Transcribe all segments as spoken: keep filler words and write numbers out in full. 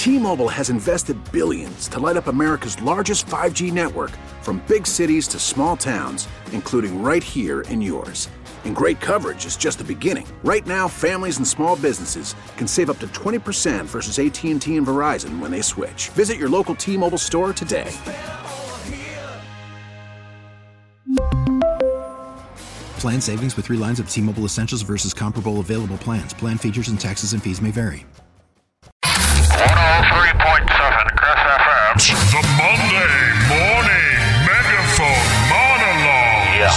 T-Mobile has invested billions to light up America's largest five G network, from big cities to small towns, including right here in yours. And great coverage is just the beginning. Right now, families and small businesses can save up to twenty percent versus A T and T and Verizon when they switch. Visit your local T-Mobile store today. Plan savings with three lines of T-Mobile Essentials versus comparable available plans. Plan features and taxes and fees may vary. one oh three point seven Chris F M. The Monday Morning Megaphone Monologue. Yeah.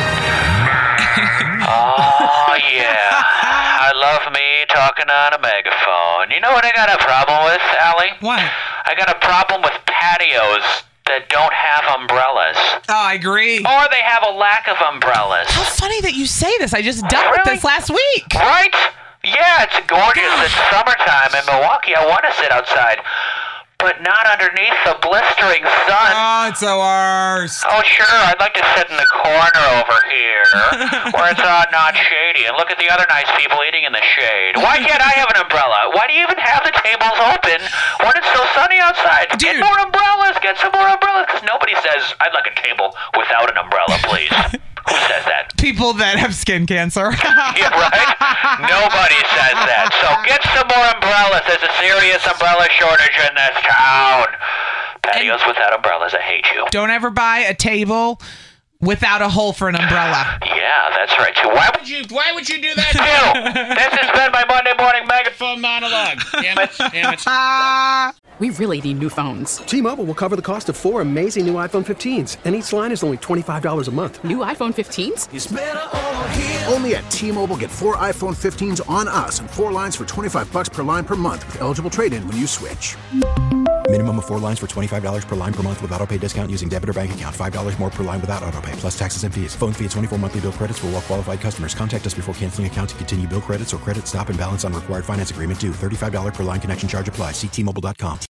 Oh, yeah. I love me talking on a megaphone. You know what I got a problem with, Allie? What? I got a problem with patios that don't have umbrellas. Oh, I agree. Or they have a lack of umbrellas. How funny that you say this. I just dealt Really? with this last week. Right? Yeah, it's gorgeous. It's summertime in Milwaukee. I want to sit outside, but not underneath the blistering sun. Oh, it's the worst. Oh, sure. I'd like to sit in the corner over here where it's uh, not shady and look at the other nice people eating in the shade. Why can't I have an umbrella? Why do you even have the tables open when it's so sunny outside? Get Dude. more umbrellas. Get some more umbrellas. Because nobody says, I'd like a table without an umbrella, please. Who says that? People that have skin cancer. Yeah, right? Nobody says that. So get some more umbrellas. There's a serious umbrella shortage in this town. Patios without umbrellas, I hate you. Don't ever buy a table without a hole for an umbrella. Yeah, that's right, too. Why would you, why would you do that, too? This has been my Monday morning megaphone monologue. Damn it, damn it. Ah. We really need new phones. T-Mobile will cover the cost of four amazing new iPhone fifteens, and each line is only twenty-five dollars a month. New iPhone fifteens? Only at T-Mobile, get four iPhone fifteens on us and four lines for twenty-five bucks per line per month with eligible trade-in when you switch. Minimum of four lines for twenty-five dollars per line per month with autopay discount using debit or bank account. five dollars more per line without autopay, plus taxes and fees. Phone fee at twenty-four monthly bill credits for well-qualified customers. Contact us before canceling account to continue bill credits or credit stop and balance on required finance agreement due. thirty-five dollars per line connection charge applies. See T Mobile dot com.